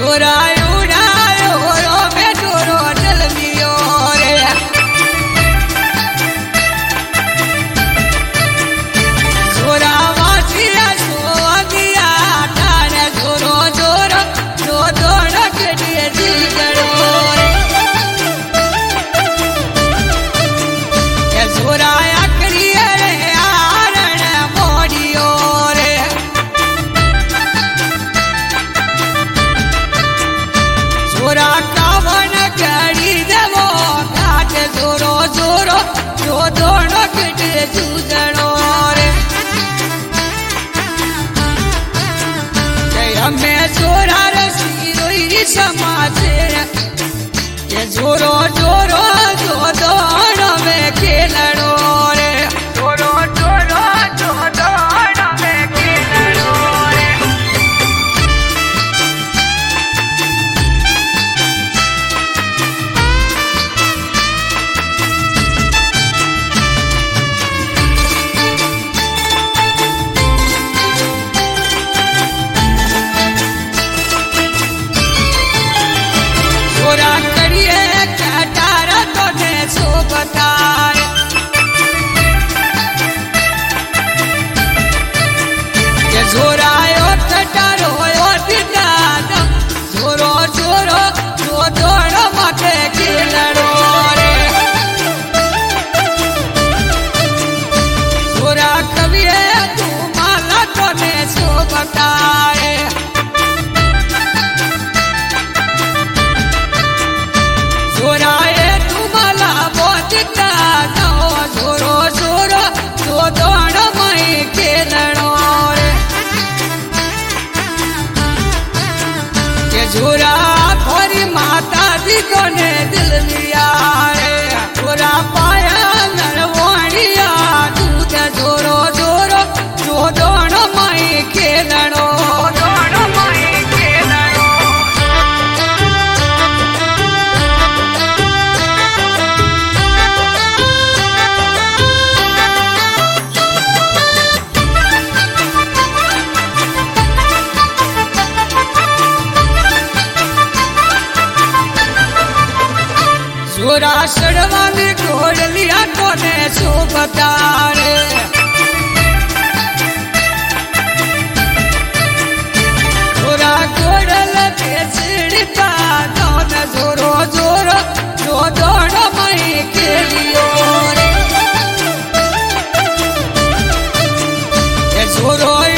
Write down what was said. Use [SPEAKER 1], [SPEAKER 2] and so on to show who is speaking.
[SPEAKER 1] छोरा उड़ायो रो बेटोरो चल दियो रे छोरा वासिया सो दिया ताने छोरो छोरो जो दोड़ के जी करो रे छोरा आकरी रे आरण मोड़ियो रे छोरा कावन करी देवो घाट जोरो जोरो जो दोड़ो के जूझणो रे हमें छोरा रसी रोई समाचे ये जोरो जोरो जो दोड़ो में खेलणो रे जोरो जोरो जो दोड़ो में खेलणो रे छोरा करिए कटारा तो ने सो बताए ये छोरा यो कटारो यो दिदा छोरो छोरो जो दोड़ माथे खेलड़ो रे छोरा कविए तू माला तो ने सो बताए छोरा ये तुम्हाला बोलता जाओ छोरो छोरो जो दोड़ मई खेलणो रे ये छोरा खोरी माता जी को ने दिल लिया रे छोरा पाया नरवाणिया दूध छोरो छोरो जो दोड़ मई खेलणो दोड़ मई खेलणो छोरा सड़वानी घोड़ लिया तो ने सो बता रे छोरा घोड़ लगे सिड़ता तो न जोरो जोरो जो दोड़ मई खेलियो रे ये छोरो